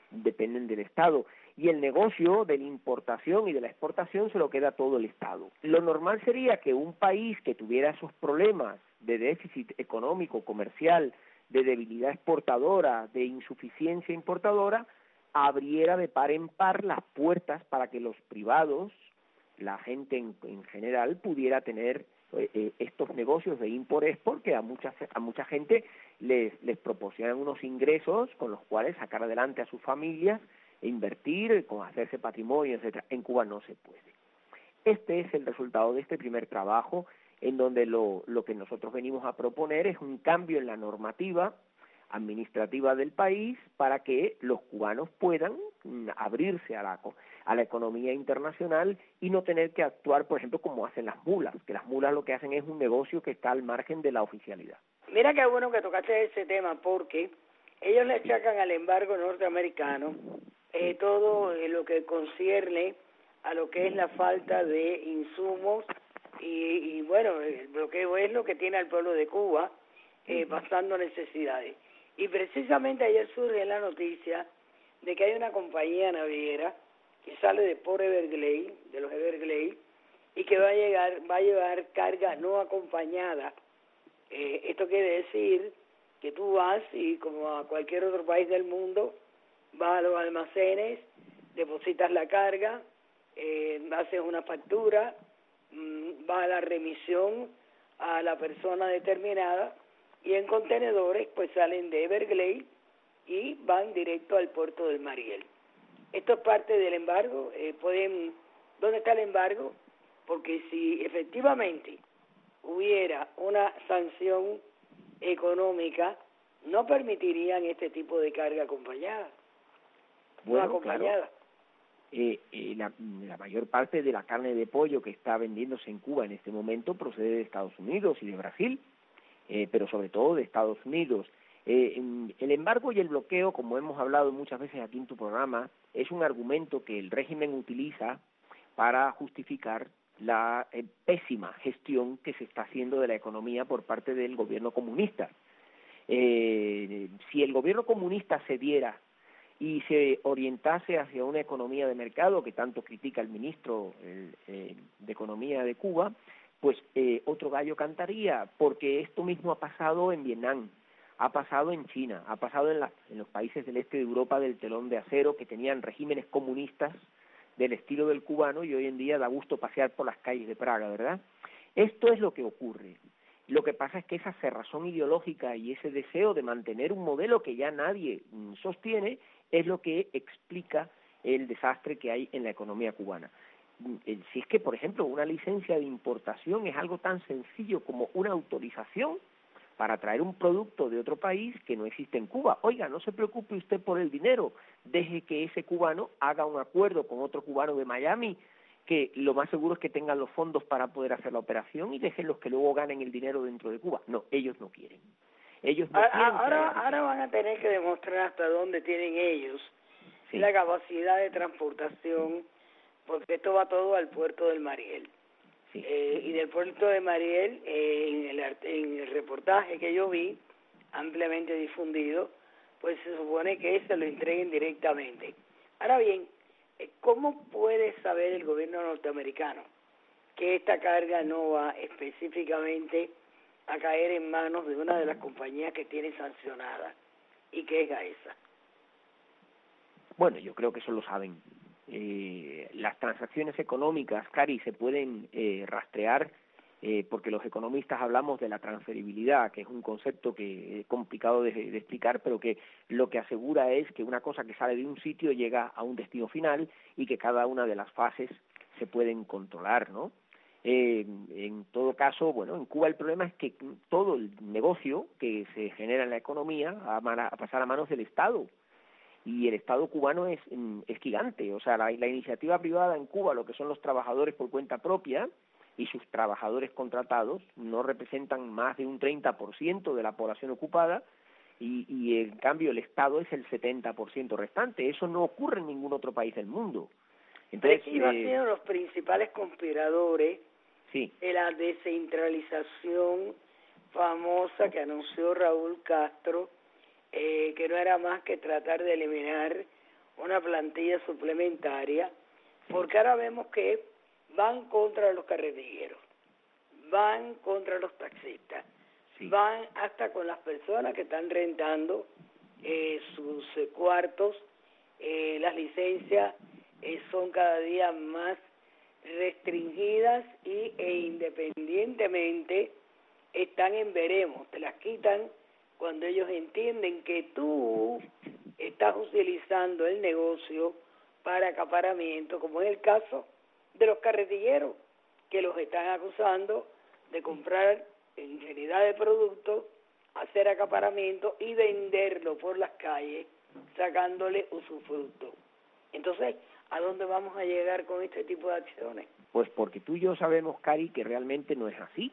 dependen del Estado. Y el negocio de la importación y de la exportación se lo queda todo el Estado. Lo normal sería que un país que tuviera esos problemas de déficit económico, comercial, de debilidad exportadora, de insuficiencia importadora, abriera de par en par las puertas para que los privados, la gente en, en general, pudiera tener eh, estos negocios de import-export que a mucha, a mucha gente les, les proporcionan unos ingresos con los cuales sacar adelante a sus familias, e invertir, con hacerse patrimonio, etcétera. En Cuba no se puede. Este es el resultado de este primer trabajo, en donde lo, lo que nosotros venimos a proponer es un cambio en la normativa administrativa del país para que los cubanos puedan mm, abrirse a la, a la economía internacional y no tener que actuar, por ejemplo, como hacen las mulas, que las mulas lo que hacen es un negocio que está al margen de la oficialidad. Mira qué bueno que tocaste ese tema, porque ellos le achacan al embargo norteamericano eh, todo eh, lo que concierne a lo que es la falta de insumos y, y bueno, el bloqueo es lo que tiene al pueblo de Cuba eh, pasando necesidades. Y precisamente ayer surge la noticia de que hay una compañía naviera que sale de Port Everglades, de los Everglades, y que va a llegar, va a llevar carga no acompañada. Eh, esto quiere decir que tú vas y como a cualquier otro país del mundo, vas a los almacenes, depositas la carga, eh, haces una factura, mmm, vas a la remisión a la persona determinada y en contenedores pues salen de Everglades y van directo al puerto del Mariel. Esto es parte del embargo. Eh, pueden, ¿dónde está el embargo? Porque si efectivamente hubiera una sanción económica, no permitirían este tipo de carga acompañada. Bueno, no acompañada. Claro. Eh, eh, la, la mayor parte de la carne de pollo que está vendiéndose en Cuba en este momento procede de Estados Unidos y de Brasil, eh, pero sobre todo de Estados Unidos. Eh, el embargo y el bloqueo, como hemos hablado muchas veces aquí en tu programa, es un argumento que el régimen utiliza para justificar la eh, pésima gestión que se está haciendo de la economía por parte del gobierno comunista. Eh, si el gobierno comunista cediera y se orientase hacia una economía de mercado, que tanto critica el ministro el, eh, de Economía de Cuba, pues eh, otro gallo cantaría, porque esto mismo ha pasado en Vietnam, ha pasado en China, ha pasado en, la, en los países del este de Europa del telón de acero, que tenían regímenes comunistas del estilo del cubano, y hoy en día da gusto pasear por las calles de Praga, ¿verdad? Esto es lo que ocurre. Lo que pasa es que esa cerrazón ideológica y ese deseo de mantener un modelo que ya nadie mm, sostiene es lo que explica el desastre que hay en la economía cubana. Si es que, por ejemplo, una licencia de importación es algo tan sencillo como una autorización para traer un producto de otro país que no existe en Cuba. Oiga, no se preocupe usted por el dinero, deje que ese cubano haga un acuerdo con otro cubano de Miami, que lo más seguro es que tengan los fondos para poder hacer la operación y dejen los que luego ganen el dinero dentro de Cuba. No, ellos no quieren. Ellos no ahora, ahora, ahora van a tener que demostrar hasta dónde tienen ellos sí. la capacidad de transportación, porque esto va todo al puerto del Mariel. Sí. Eh, y del puerto de Mariel, eh, en, el, en el reportaje que yo vi, ampliamente difundido, pues se supone que se lo entreguen directamente. Ahora bien, ¿cómo puede saber el gobierno norteamericano que esta carga no va específicamente a caer en manos de una de las compañías que tiene sancionada y que es Gaesa? Bueno, yo creo que eso lo saben. Eh, las transacciones económicas, Cari, se pueden eh, rastrear eh, porque los economistas hablamos de la transferibilidad, que es un concepto que es complicado de, de explicar, pero que lo que asegura es que una cosa que sale de un sitio llega a un destino final y que cada una de las fases se pueden controlar, ¿no? Eh, en todo caso, bueno, en Cuba el problema es que todo el negocio que se genera en la economía va a, a pasar a manos del Estado. Y el Estado cubano es, es gigante, o sea, la, la iniciativa privada en Cuba, lo que son los trabajadores por cuenta propia y sus trabajadores contratados, no representan más de un treinta por ciento de la población ocupada y, y en cambio el Estado es el setenta por ciento restante. Eso no ocurre en ningún otro país del mundo. Entonces, Pero ellos eh, han sido los principales conspiradores sí. de la descentralización famosa que anunció Raúl Castro, Eh, que no era más que tratar de eliminar una plantilla suplementaria, porque ahora vemos que van contra los carretilleros, van contra los taxistas, sí. van hasta con las personas que están rentando eh, sus eh, cuartos, eh, las licencias eh, son cada día más restringidas y e independientemente están en veremos, te las quitan cuando ellos entienden que tú estás utilizando el negocio para acaparamiento, como es el caso de los carretilleros, que los están acusando de comprar infinidad de productos, hacer acaparamiento y venderlo por las calles, sacándole usufructo. Entonces, ¿a dónde vamos a llegar con este tipo de acciones? Pues porque tú y yo sabemos, Cari, que realmente no es así.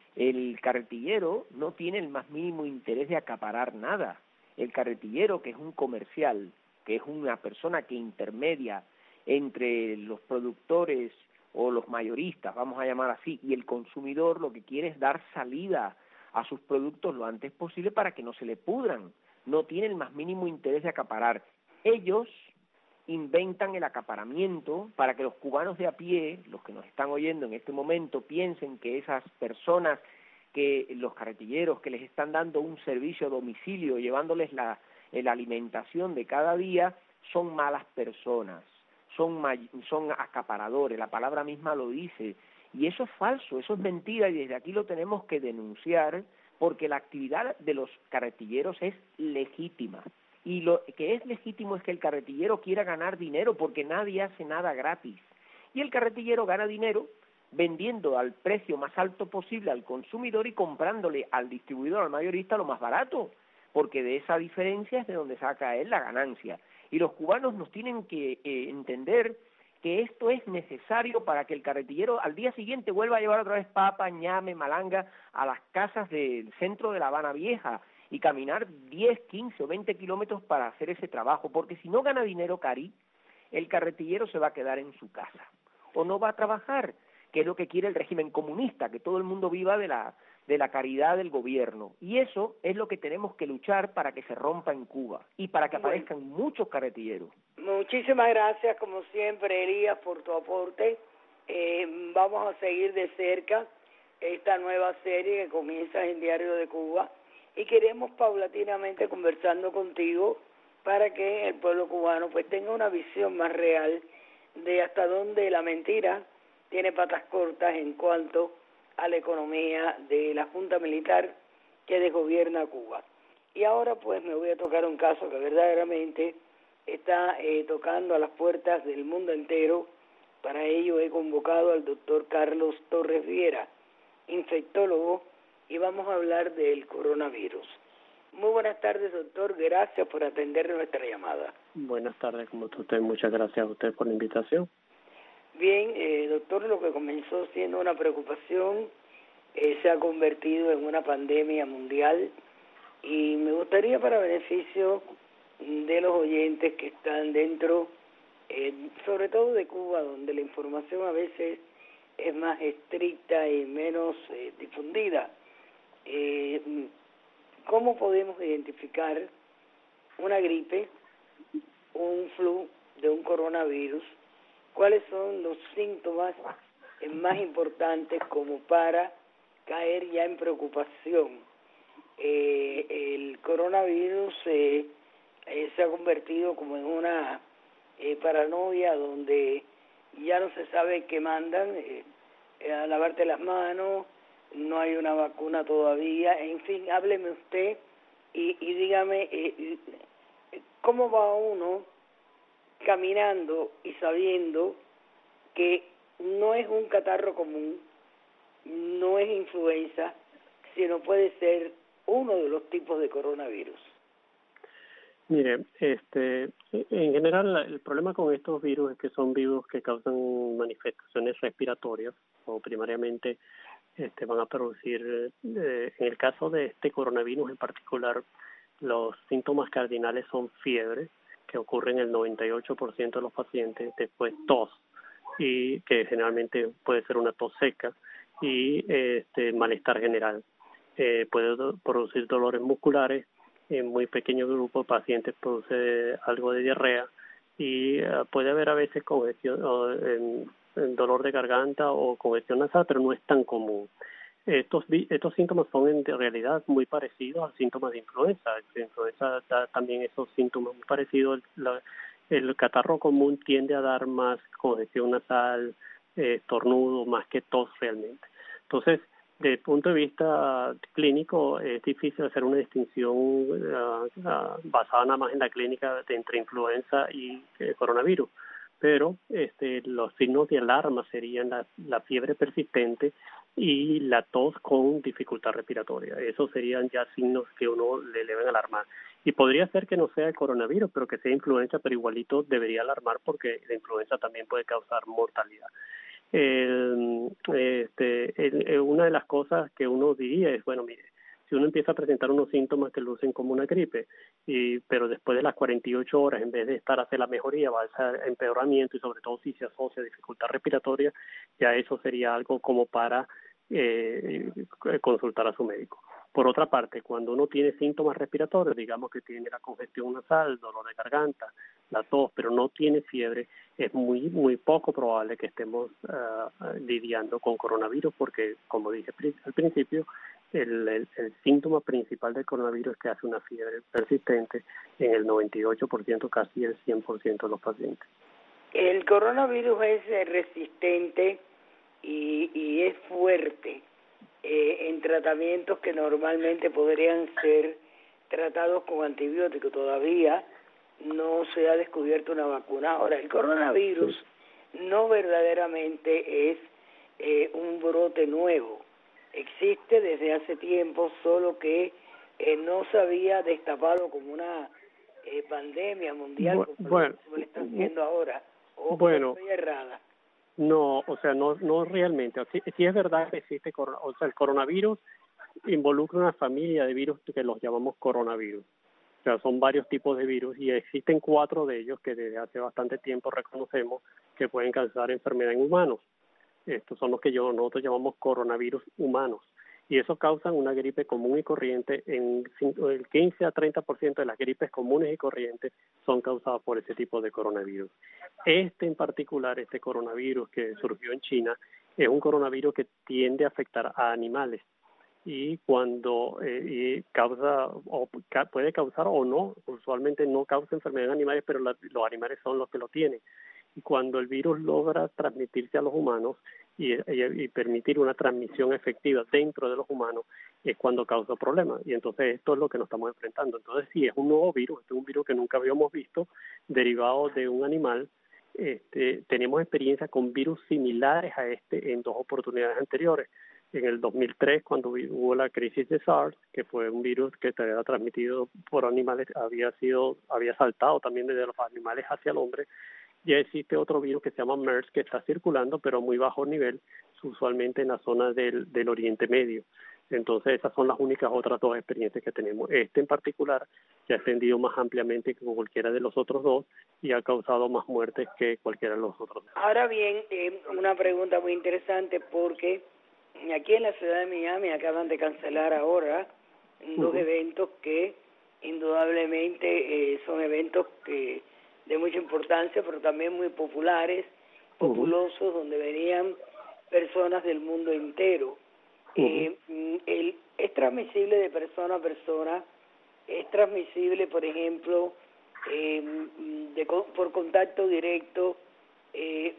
El carretillero no tiene el más mínimo interés de acaparar nada. El carretillero, que es un comercial, que es una persona que intermedia entre los productores o los mayoristas, vamos a llamar así, y el consumidor, lo que quiere es dar salida a sus productos lo antes posible para que no se le pudran. No tiene el más mínimo interés de acaparar. Ellos inventan el acaparamiento para que los cubanos de a pie, los que nos están oyendo en este momento, piensen que esas personas, que los carretilleros que les están dando un servicio a domicilio, llevándoles la, la alimentación de cada día, son malas personas, son, son acaparadores, la palabra misma lo dice, y eso es falso, eso es mentira, y desde aquí lo tenemos que denunciar, porque la actividad de los carretilleros es legítima. Y lo que es legítimo es que el carretillero quiera ganar dinero, porque nadie hace nada gratis. Y el carretillero gana dinero vendiendo al precio más alto posible al consumidor y comprándole al distribuidor, al mayorista, lo más barato, porque de esa diferencia es de donde saca él la ganancia. Y los cubanos nos tienen que eh, entender que esto es necesario para que el carretillero al día siguiente vuelva a llevar otra vez papa, ñame, malanga a las casas del centro de La Habana Vieja, y caminar diez, quince o veinte kilómetros para hacer ese trabajo, porque si no gana dinero, Cari, el carretillero se va a quedar en su casa, o no va a trabajar, que es lo que quiere el régimen comunista, que todo el mundo viva de la, de la caridad del gobierno, y eso es lo que tenemos que luchar para que se rompa en Cuba, y para que aparezcan bueno. muchos carretilleros. Muchísimas gracias, como siempre, Elías, por tu aporte. Eh, vamos a seguir de cerca esta nueva serie que comienza en Diario de Cuba, y queremos paulatinamente conversando contigo para que el pueblo cubano pues tenga una visión más real de hasta dónde la mentira tiene patas cortas en cuanto a la economía de la Junta Militar que desgobierna Cuba. Y ahora pues me voy a tocar un caso que verdaderamente está eh, tocando a las puertas del mundo entero. Para ello he convocado al doctor Carlos Torres Viera, infectólogo, y vamos a hablar del coronavirus. Muy buenas tardes, doctor. Gracias por atender nuestra llamada. Buenas tardes, como usted. Muchas gracias a usted por la invitación. Bien, eh, doctor, lo que comenzó siendo una preocupación eh, se ha convertido en una pandemia mundial, y me gustaría, para beneficio de los oyentes que están dentro, eh, sobre todo de Cuba, donde la información a veces es más estricta y menos eh, difundida, Eh, ¿cómo podemos identificar una gripe, un flu de un coronavirus? ¿Cuáles son los síntomas más importantes como para caer ya en preocupación? Eh, el coronavirus eh, eh, se ha convertido como en una eh, paranoia donde ya no se sabe qué mandan, eh, eh, a lavarte las manos, no hay una vacuna todavía, en fin, hábleme usted y, y dígame eh, cómo va uno caminando y sabiendo que no es un catarro común, no es influenza, sino puede ser uno de los tipos de coronavirus. Mire, este, en general el problema con estos virus es que son virus que causan manifestaciones respiratorias, o primariamente este, van a producir, eh, en el caso de este coronavirus en particular, los síntomas cardinales son fiebre, que ocurre en el noventa y ocho por ciento de los pacientes, después tos, y que generalmente puede ser una tos seca, y este, malestar general. Eh, puede do- producir dolores musculares, en muy pequeños grupos de pacientes produce algo de diarrea, y uh, puede haber a veces congestión, o, en, en dolor de garganta o congestión nasal, pero no es tan común. Estos, estos síntomas son en realidad muy parecidos a síntomas de influenza. La influenza da también esos síntomas muy parecidos. La, el catarro común tiende a dar más congestión nasal, eh, estornudo, más que tos realmente. Entonces, desde el punto de vista clínico, es difícil hacer una distinción uh, uh, basada nada más en la clínica de entre influenza y eh, coronavirus. Pero este, los signos de alarma serían la, la fiebre persistente y la tos con dificultad respiratoria. Esos serían ya signos que uno le deben alarmar. Y podría ser que no sea el coronavirus, pero que sea influenza, pero igualito debería alarmar porque la influenza también puede causar mortalidad. El, este, el, una de las cosas que uno diría es, bueno, mire, si uno empieza a presentar unos síntomas que lucen como una gripe, y pero después de las cuarenta y ocho horas, en vez de estar hacia la mejoría, va a ser empeoramiento, y sobre todo si se asocia a dificultad respiratoria, ya eso sería algo como para eh, consultar a su médico. Por otra parte, cuando uno tiene síntomas respiratorios, digamos que tiene la congestión nasal, dolor de garganta, la tos, pero no tiene fiebre, es muy muy poco probable que estemos uh, lidiando con coronavirus porque, como dije al principio, el, el, el síntoma principal del coronavirus es que hace una fiebre persistente en el noventa y ocho por ciento, casi el cien por ciento de los pacientes. El coronavirus es resistente y, y es fuerte eh, en tratamientos que normalmente podrían ser tratados con antibióticos. Todavía no se ha descubierto una vacuna. Ahora, el coronavirus sí. no verdaderamente es eh, un brote nuevo. Existe desde hace tiempo, solo que eh, no se había destapado como una eh, pandemia mundial, Bu- como bueno, lo está haciendo ahora. ¿O bueno, estoy errada? No, o sea, no no realmente. Sí, sí es verdad que existe, o sea, el coronavirus involucra una familia de virus que los llamamos coronavirus. O sea, son varios tipos de virus y existen cuatro de ellos que desde hace bastante tiempo reconocemos que pueden causar enfermedad en humanos. Estos son los que yo, nosotros llamamos coronavirus humanos. Y eso causan una gripe común y corriente. En el quince a treinta por ciento de las gripes comunes y corrientes son causadas por ese tipo de coronavirus. Este en particular, este coronavirus que surgió en China, es un coronavirus que tiende a afectar a animales. Y cuando eh, y causa, o ca, puede causar o no, usualmente no causa enfermedad en animales, pero la, los animales son los que lo tienen. Y cuando el virus logra transmitirse a los humanos y, y, y permitir una transmisión efectiva dentro de los humanos, es cuando causa problemas. Y entonces esto es lo que nos estamos enfrentando. Entonces sí, es un nuevo virus, este es un virus que nunca habíamos visto, derivado de un animal. Este, tenemos experiencia con virus similares a este en dos oportunidades anteriores. En el dos mil tres, cuando hubo la crisis de SARS, que fue un virus que se había transmitido por animales, había sido, había saltado también desde los animales hacia el hombre. Ya existe otro virus que se llama MERS que está circulando, pero a muy bajo nivel, usualmente en la zona del, del Oriente Medio. Entonces, esas son las únicas otras dos experiencias que tenemos. Este en particular se ha extendido más ampliamente que cualquiera de los otros dos y ha causado más muertes que cualquiera de los otros dos. Ahora bien, eh, una pregunta muy interesante porque aquí en la ciudad de Miami acaban de cancelar ahora dos uh-huh. eventos que indudablemente eh, son eventos que de mucha importancia, pero también muy populares, populosos, uh-huh. donde venían personas del mundo entero. Uh-huh. Eh, el, es transmisible de persona a persona, es transmisible, por ejemplo, eh, de, por contacto directo. Eh,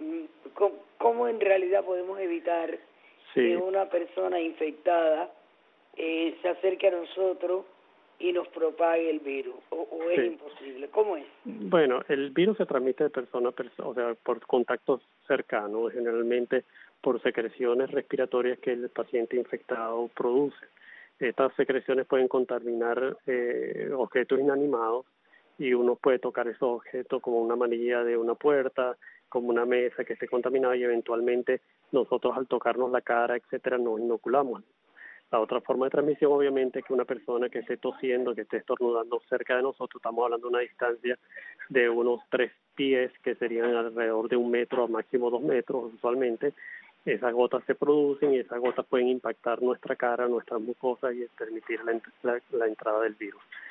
¿Cómo en realidad podemos evitar sí. que una persona infectada eh, se acerque a nosotros y nos propague el virus, o, o es sí. imposible? ¿Cómo es? Bueno, el virus se transmite de persona a persona, o sea, por contactos cercanos, generalmente por secreciones respiratorias que el paciente infectado produce. Estas secreciones pueden contaminar eh, objetos inanimados y uno puede tocar esos objetos como una manilla de una puerta, como una mesa que esté contaminada y eventualmente nosotros al tocarnos la cara, etcétera, nos inoculamos. La otra forma de transmisión, obviamente, es que una persona que esté tosiendo, que esté estornudando cerca de nosotros, estamos hablando de una distancia de unos tres pies, que serían alrededor de un metro a máximo dos metros, usualmente. Esas gotas se producen y esas gotas pueden impactar nuestra cara, nuestras mucosas y permitir la, la, la entrada del virus.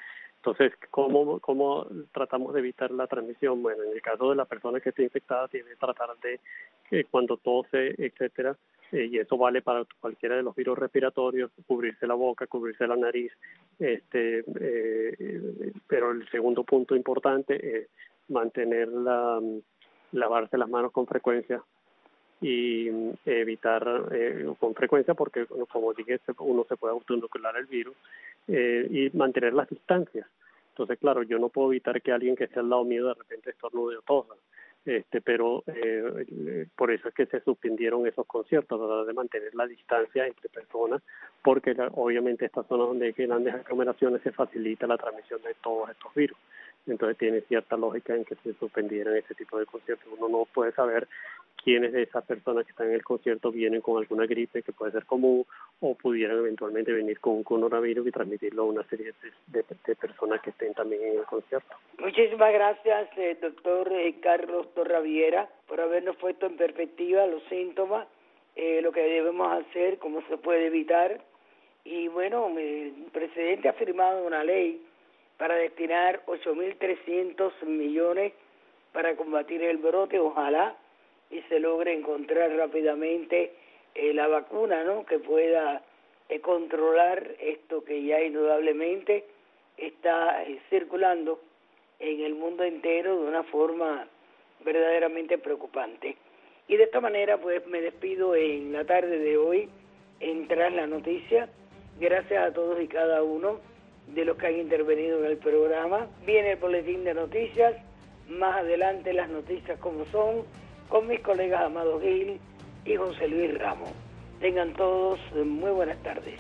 Entonces, ¿cómo, ¿cómo tratamos de evitar la transmisión? Bueno, en el caso de la persona que está infectada, tiene que tratar de que cuando tose, etcétera, eh, y eso vale para cualquiera de los virus respiratorios, cubrirse la boca, cubrirse la nariz, este, eh, pero el segundo punto importante es mantener la, lavarse las manos con frecuencia y evitar eh, con frecuencia, porque como dije, uno se puede autoinocular el virus, eh, y mantener las distancias. Entonces, claro, yo no puedo evitar que alguien que esté al lado mío de repente estornude o tosa, este, pero eh, por eso es que se suspendieron esos conciertos, ¿verdad?, de mantener la distancia entre personas, porque la, obviamente estas zonas donde hay grandes aglomeraciones se facilita la transmisión de todos estos virus. Entonces tiene cierta lógica en que se suspendieran ese tipo de conciertos. Uno no puede saber quiénes de esas personas que están en el concierto vienen con alguna gripe que puede ser común, o pudieran eventualmente venir con un coronavirus y transmitirlo a una serie de, de, de personas que estén también en el concierto. Muchísimas gracias, eh, doctor eh, Carlos Torraviera, por habernos puesto en perspectiva los síntomas, eh, lo que debemos hacer, cómo se puede evitar. Y bueno, el presidente ha firmado una ley para destinar ocho mil trescientos millones para combatir el brote, ojalá y se logre encontrar rápidamente eh, la vacuna, ¿no?, que pueda eh, controlar esto que ya indudablemente está eh, circulando en el mundo entero de una forma verdaderamente preocupante. Y de esta manera, pues, me despido en la tarde de hoy en Tras la Noticia. Gracias a todos y cada uno de los que han intervenido en el programa. Viene el boletín de noticias, más adelante las noticias como son, con mis colegas Amado Gil y José Luis Ramos. Tengan todos muy buenas tardes.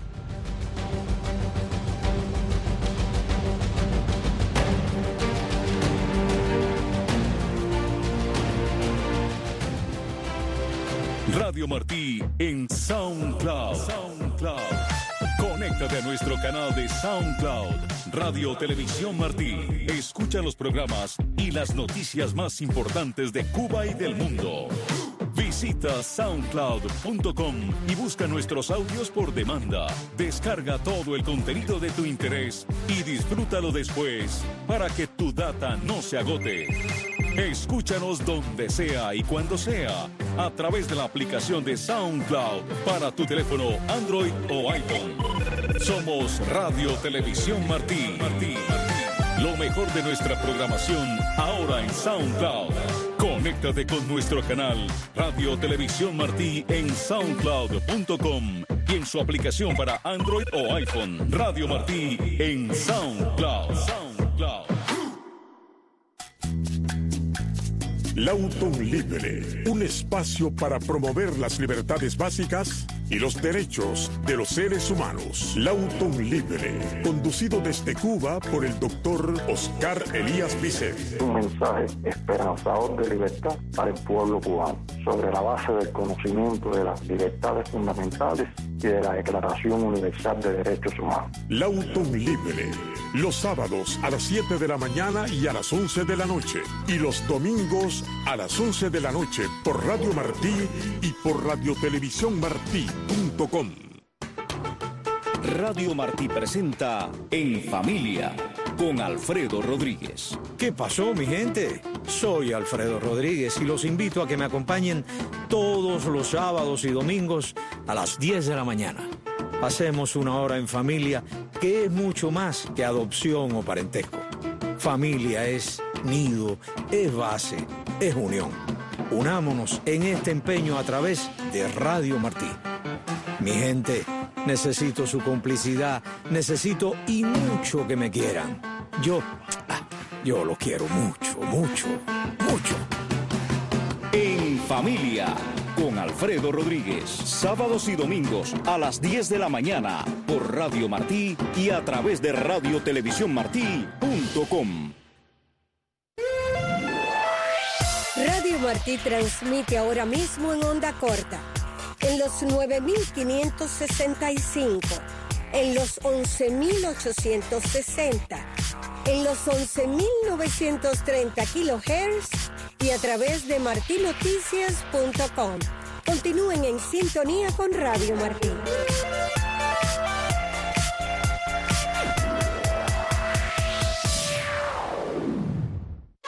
Radio Martí en SoundCloud. SoundCloud. Conéctate a nuestro canal de SoundCloud, Radio Televisión Martí. Escucha los programas y las noticias más importantes de Cuba y del mundo. Visita soundcloud punto com y busca nuestros audios por demanda. Descarga todo el contenido de tu interés y disfrútalo después para que tu data no se agote. Escúchanos donde sea y cuando sea a través de la aplicación de SoundCloud para tu teléfono Android o iPhone. Somos Radio Televisión Martí. Martí. Lo mejor de nuestra programación ahora en SoundCloud. Conéctate con nuestro canal Radio Televisión Martí en soundcloud punto com y en su aplicación para Android o iPhone. Radio Martí en SoundCloud. SoundCloud. Lauton Libre, un espacio para promover las libertades básicas y los derechos de los seres humanos. Lauton Libre, conducido desde Cuba por el doctor Oscar Elías Vicente. Un mensaje esperanzador de libertad para el pueblo cubano, sobre la base del conocimiento de las libertades fundamentales y de la Declaración Universal de Derechos Humanos. Lauton Libre, los sábados a las siete de la mañana y a las once de la noche, y los domingos a las once de la noche por Radio Martí y por radio televisión martí punto com. Radio Martí presenta En Familia con Alfredo Rodríguez. ¿Qué pasó, mi gente? Soy Alfredo Rodríguez y los invito a que me acompañen todos los sábados y domingos a las diez de la mañana. Pasemos una hora en familia, que es mucho más que adopción o parentesco. Familia es nido, es base, es unión. Unámonos en este empeño a través de Radio Martí. Mi gente, necesito su complicidad, necesito y mucho que me quieran. Yo, yo lo quiero mucho, mucho, mucho. En Familia con Alfredo Rodríguez, sábados y domingos a las diez de la mañana por Radio Martí y a través de radio televisión martí punto com. Radio Martí transmite ahora mismo en onda corta, en los nueve mil quinientos sesenta y cinco, en los once mil ochocientos sesenta, en los once mil novecientos treinta kilohertz y a través de martinoticias punto com. Continúen en sintonía con Radio Martí.